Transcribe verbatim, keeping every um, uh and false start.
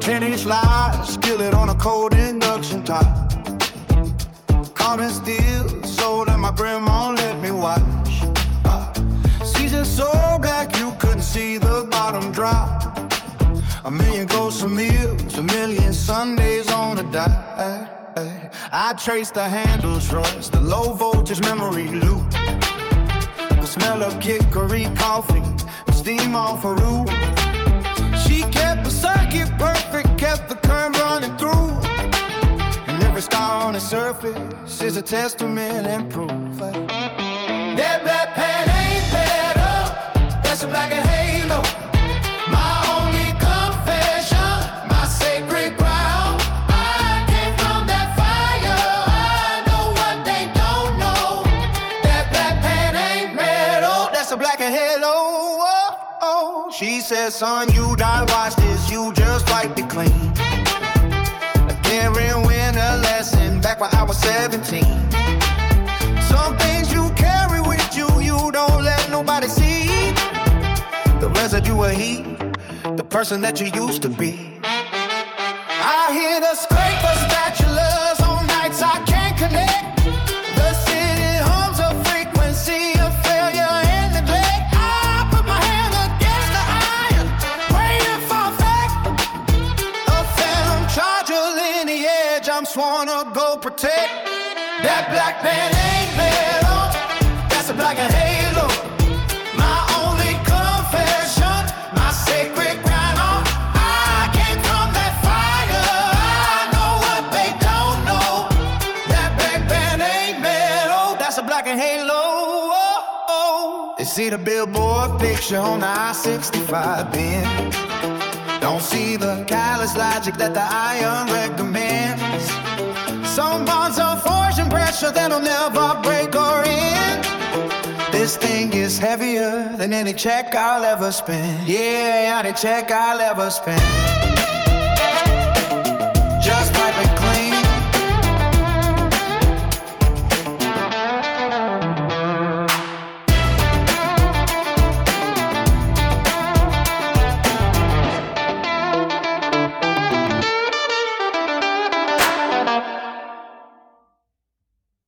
ten-inch slide, skillet on a cold induction top. Carbon steel, so that my grandma let me watch. Uh, seasoned so black you couldn't see the bottom drop. A million ghosts of meals, a million Sundays on a diet. I trace the handles rust, the low voltage memory loop. The smell of chicory coffee, the steam off a roof. She kept the circuit perfect, kept the current running through. And every star on the surface is a testament and proof. That black pan ain't better, that's a black and halo. My only confession, my sacred ground. I came from that fire, I know what they don't know. That black pan ain't metal, that's a black and halo. Oh, oh. She said, son, you done watch this, you just wiped it clean. A daring win a lesson back when I was seventeen. Some things you carry with you, you don't let nobody see. The residue of heat, the person that you used to be. I hear the scrape of spatulas on nights I can't connect. The city hums a frequency of failure and neglect. I put my hand against the iron, praying for fact. A phantom charger lineage, I'm sworn to go protect. That black pan ain't metal, that's a black and halo. My only confession, my sacred ground. I came from that fire, I know what they don't know. That black pan ain't metal, that's a black and halo. Oh, oh. They see the billboard picture on the I sixty-five bend. Don't see the callous logic that the iron recommends. Some bonds are forged in pressure that'll never break or end. This thing is heavier than any check I'll ever spend. Yeah, any check I'll ever spend.